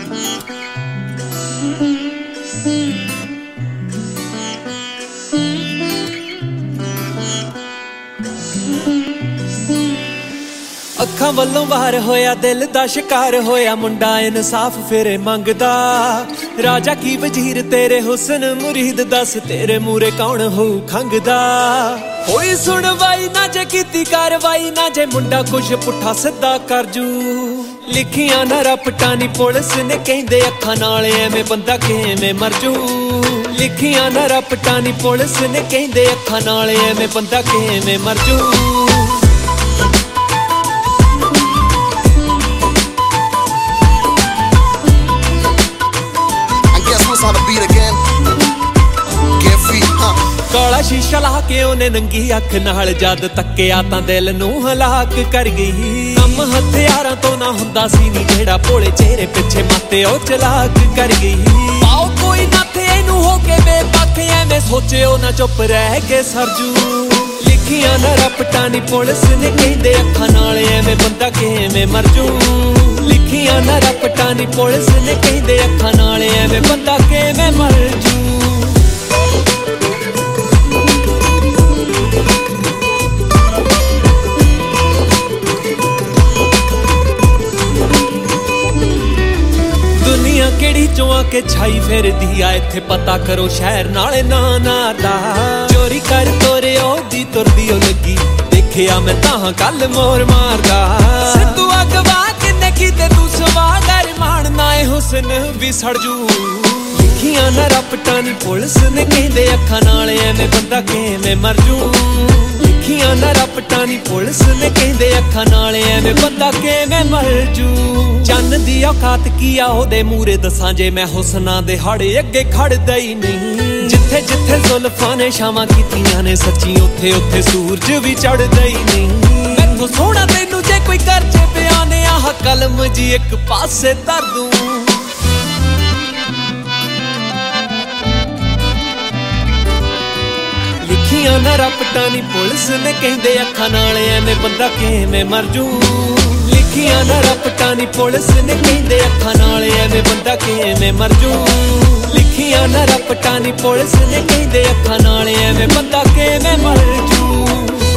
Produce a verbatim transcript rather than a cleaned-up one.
ਅੱਖਾਂ ਵੱਲੋਂ ਵਾਰ ਹੋਇਆ, ਦਿਲ ਦਾ ਸ਼ਿਕਾਰ ਹੋਇਆ, ਮੁੰਡਾ ਇਨਸਾਫ ਫੇਰੇ ਮੰਗਦਾ। ਰਾਜਾ ਕੀ ਵਜ਼ੀਰ ਤੇਰੇ ਹੁਸਨ ਮੁਰੀਦ, ਦੱਸ ਤੇਰੇ ਮੂਰੇ ਕੌਣ ਹੋਊ ਖੰਗਦਾ। ਹੋਈ ਸੁਣਵਾਈ ਨਾ ਜੇ ਕੀਤੀ ਕਾਰਵਾਈ, ਨਾ ਜੇ ਮੁੰਡਾ ਕੁਛ ਪੁੱਠਾ ਸਿੱਧਾ ਕਰ ਜੂ। ਲਿਖੀਆਂ ਨਾ ਰਪਟਾਂ ਨੀ ਪੁਲਿਸ ਨੇ ਕਹਿੰਦੇ, ਅੱਖਾਂ ਨਾਲ ਐਵੇਂ ਬੰਦਾ ਕਿਵੇਂ ਮਰ ਜੂ। ਲਿਖੀਆਂ ਨਾ ਰਪਟਾਂ ਨੀ ਪੁਲਿਸ ਨੇ ਕਹਿੰਦੇ, ਅੱਖਾਂ ਨਾਲ ਐਵੇਂ ਬੰਦਾ ਕਿਵੇਂ ਮਰ ਜੂ। ਕਾਲਾ ਸ਼ੀਸ਼ਾ ਲਾ ਕੇ ਉਹਨੇ ਨੰਗੀ ਅੱਖ ਨਾਲ ਜਦ ਤੱਕਿਆ ਤਾਂ ਦਿਲ ਨੂੰ ਹਲਾਕ ਕਰ ਗਈ। ਕੰਮ ਹਥਿਆਰਾਂ ਤੋਂ ਨਾ ਹੁੰਦਾ ਸੀ ਨੀ ਜਿਹੜਾ ਭੋਲੇ ਚਿਹਰੇ ਪਿੱਛੇ ਮਾਤੇ ਉਹ ਚਲਾਕ ਕਰ ਗਈ। ਆਓ ਕੋਈ ਨਾ ਥੇ ਇਹਨੂੰ ਹੋ ਕੇ ਬੇਪੱਖ, ਐਵੇਂ ਸੋਚਿਓ ਨਾ ਚੁੱਪ ਰਹਿ ਕੇ ਸਰਜੂ। ਲਿਖੀਆਂ ਨਾ ਰਪਟਾਂ ਨੀ ਪੁਲਿਸ ਨੇ ਕਹਿੰਦੇ, ਅੱਖਾਂ ਨਾਲ ਐਵੇਂ ਬੰਦਾ ਕਿਵੇਂ ਮਰ ਜੂ। ਲਿਖੀਆਂ ਨਾ ਰਪਟਾਂ ਨੀ ਪੁਲਿਸ ਨੇ ਕਹਿੰਦੇ, ਅੱਖਾਂ ਨਾਲ ਐਵੇਂ ਬੰਦਾ ਕਿਵੇਂ ਮਰ ਜੂ। ਦੁਨੀਆ ਕਿਹੜੀ ਚੋਂ ਆ ਕੇ ਛਾਈ ਫਿਰਦੀ ਆ, ਇੱਥੇ ਪਤਾ ਕਰੋ ਸ਼ਹਿਰ ਨਾਲੇ ਨਾ ਨਾ ਦਾ। ਚੋਰੀ ਕਰ ਤੋਰੇ ਉਹਦੀ ਤੁਰਦੀ ਉਹ ਲੱਗੀ, ਦੇਖਿਆ ਮੈਂ ਤਾਂ ਕੱਲ ਮੋਰ ਮਾਰਦਾ। ਸਿੱਧੂ ਅਗਵਾ ਕਿੰਨੇ ਕੀਤੇ ਤੂੰ ਸਵਾਗਰ, ਮਾਣਨਾ ਏ ਹੁਸਨ ਵੀ ਸੜ ਜੂ। ਲਿਖੀਆਂ ਨਾ ਰਪਟਾਂ ਨੀ ਪੁਲਿਸ ਨੇ ਕਹਿੰਦੇ, ਅੱਖਾਂ ਨਾਲ ਐਵੇਂ ਬੰਦਾ ਕਿਵੇਂ ਮਰ ਜੂ। ਲਿਖੀਆਂ ਨਾ ਰਪਟਾਂ ਨੀ ਪੁਲਿਸ ਨੇ ਕਹਿੰਦੇ, ਅੱਖਾਂ ਨਾਲ ਐਵੇਂ ਬੰਦਾ ਕਿਵੇਂ ਮਰ ਜੂ। ਚੰਨ ਦੀ ਔਕਾਤ ਕੀ ਆ ਉਹਦੇ ਮੂਰੇ ਦੱਸਾਂ, ਜੇ ਮੈਂ ਹੁਸਨਾਂ ਦੇ ਹਾੜੇ ਅੱਗੇ ਖੜਦਾ ਹੀ ਨਹੀਂ। ਜਿੱਥੇ ਜਿੱਥੇ ਜ਼ੁਲਫਾਂ ਨੇ ਛਾਵਾਂ ਕੀਤੀਆਂ ਨੇ ਸੱਚੀ, ਉੱਥੇ ਉੱਥੇ ਸੂਰਜ ਵੀ ਚੜ੍ਹਦਾ ਹੀ ਨਹੀਂ। ਮੈਥੋਂ ਸੋਹਣਾ ਤੈਨੂੰ ਜੇ ਕੋਈ ਕਰ ਜੇ ਬਿਆਨ, ਆਹ ਕਲਮ ਜੀ ਇੱਕ ਪਾਸੇ ਧਰ ਦੂੰ। ਲਿਖੀਆਂ ਨਾ ਰਪਟਾਂ ਨੀ ਪੁਲਿਸ ਨੇ ਕਹਿੰਦੇ, ਅੱਖਾਂ ਨਾਲ ਐਵੇਂ ਬੰਦਾ ਕਿਵੇਂ ਮਰ ਜੂ। ਲਿਖੀਆਂ ਨਾ ਰਪਟਾਂ ਨੀ ਪੁਲਿਸ ਨੇ ਕਹਿੰਦੇ, ਅੱਖਾਂ ਨਾਲ ਐਵੇਂ ਬੰਦਾ ਕਿਵੇਂ ਮਰ ਜੂ। ਲਿਖੀਆਂ ਨਾ ਰਪਟਾਂ ਨੀ ਪੁਲਿਸ ਨੇ ਕਹਿੰਦੇ, ਅੱਖਾਂ ਨਾਲ ਐਵੇਂ ਬੰਦਾ ਕਿਵੇਂ ਮਰ ਜੂ।